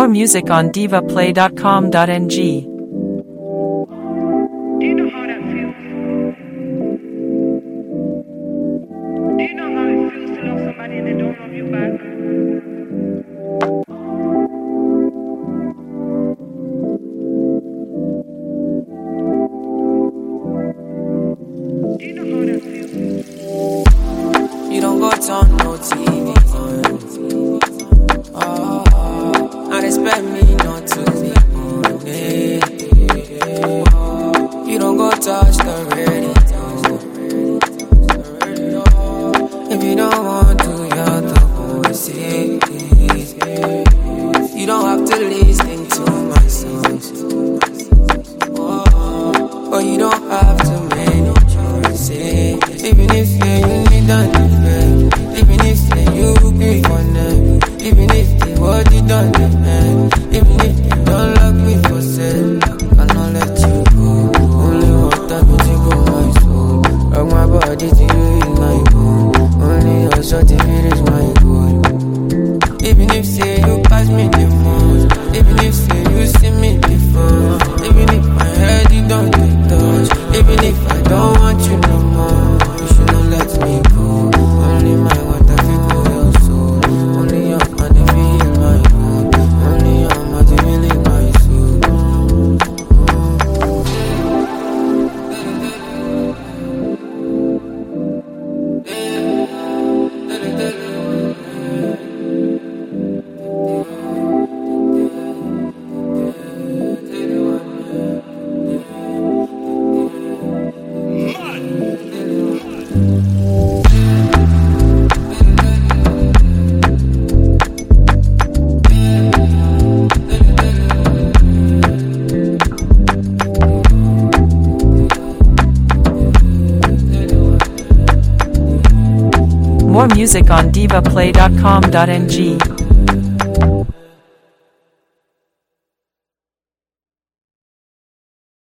More music on divaplay.com.ng. Do you know how that feels? Do you know how it feels to love somebody and they don't love you back? Do you know how that feels? You don't go turn no TV on. Not expect me not to be on it. You don't go touch the radio. If you don't want to, you're the voices. You don't have to listen to my songs. But you don't have too many choices. Even if you need a defend, even if you be for them, even if they what you done defend, even if you don't love me for sale, I cannot let you go. Only water to take on my soul. Rock my body to you in my bone. Only your shot to me is my goal. Even if say you pass me the most, even if say you see me before, even if my head you don't touch, even if I don't want you no more, you should not let me go. Only my water feel your soul. Only your money feel my mood. Only your money feel my soul. More music on divaplay.com.ng.